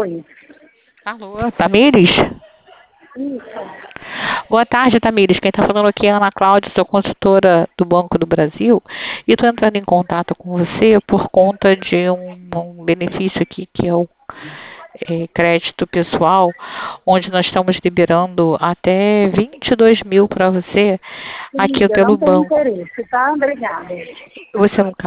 Oi. Alô, Tamires? Isso. Boa tarde, Tamires. Quem está falando aqui é a Ana Cláudia, sou consultora do Banco do Brasil e estou entrando em contato com você por conta de um benefício aqui que é o crédito pessoal, onde nós estamos liberando até 22 mil para você aqui Sim, eu pelo não tenho banco. interesse, tá? Obrigada. Você não